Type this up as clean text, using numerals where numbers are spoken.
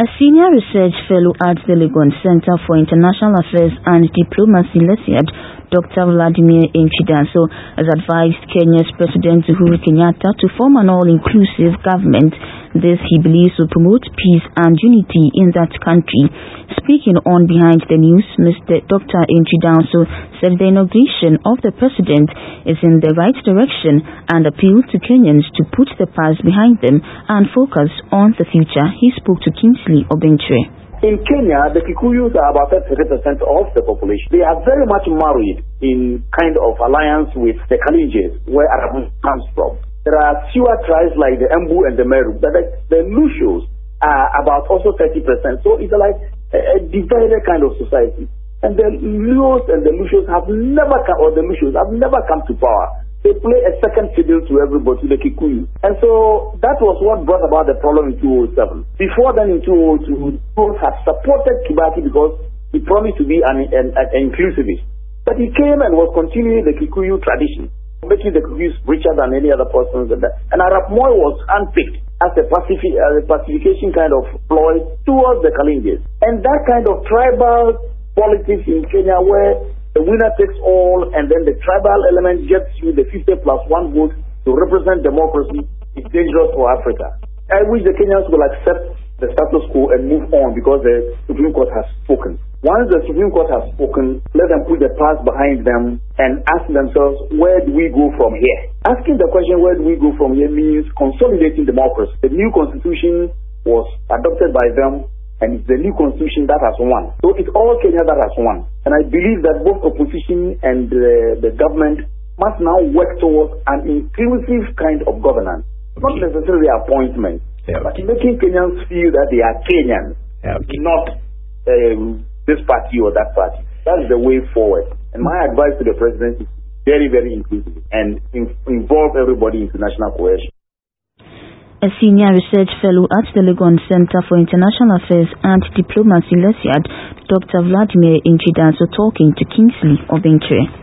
A senior research fellow at the Legon Center for International Affairs and Diplomacy, LESIAD, Dr. Vladimir Nchidanso, has advised Kenya's President Uhuru Kenyatta to form an all-inclusive government. This, he believes, will promote peace and unity in that country. Speaking on Behind the News, Dr. Nchidanso said the inauguration of the president is in the right direction and appealed to Kenyans to put the past behind them and focus on the future. He spoke to Kingsley Obentre. In Kenya, the Kikuyus are about 30% of the population. They are very much married in kind of alliance with the Kalenjins, where Arab comes from. There are fewer tribes like the Embu and the Meru, but the Lushos are about also 30%. So it's like a divided kind of society. And the Luos and the Lushos have never come to power. They play a second fiddle to everybody, to the Kikuyu. And so that was what brought about the problem in 2007. Before then, in 2002, Luos had supported Kibaki because he promised to be an inclusivist. But he came and was continuing the Kikuyu tradition, making the Kikuyus richer than any other person. And Arap Moi was handpicked as a pacification kind of ploy towards the Kalenjins. And that kind of tribal politics in Kenya, where the winner takes all, and then the tribal element gets you the 50+1 vote to represent democracy, is dangerous for Africa. I wish the Kenyans will accept the status quo and move on because the Supreme Court has spoken. Once the Supreme Court has spoken, let them put the past behind them and ask themselves, where do we go from here? Asking the question, where do we go from here, means consolidating democracy. The new constitution was adopted by them, and it's the new constitution that has won. So it's all Kenya that has won. And I believe that both opposition and the government must now work towards an inclusive kind of governance. Not necessarily appointment, but making Kenyans feel that they are Kenyans, not this party or that party. That is the way forward. And my advice to the president is very, very inclusive and involve everybody in international cohesion. A senior research fellow at the Legon Center for International Affairs and Diplomacy, LESIAD, Dr. Vladimir Nchidanso, talking to Kingsley Obentre.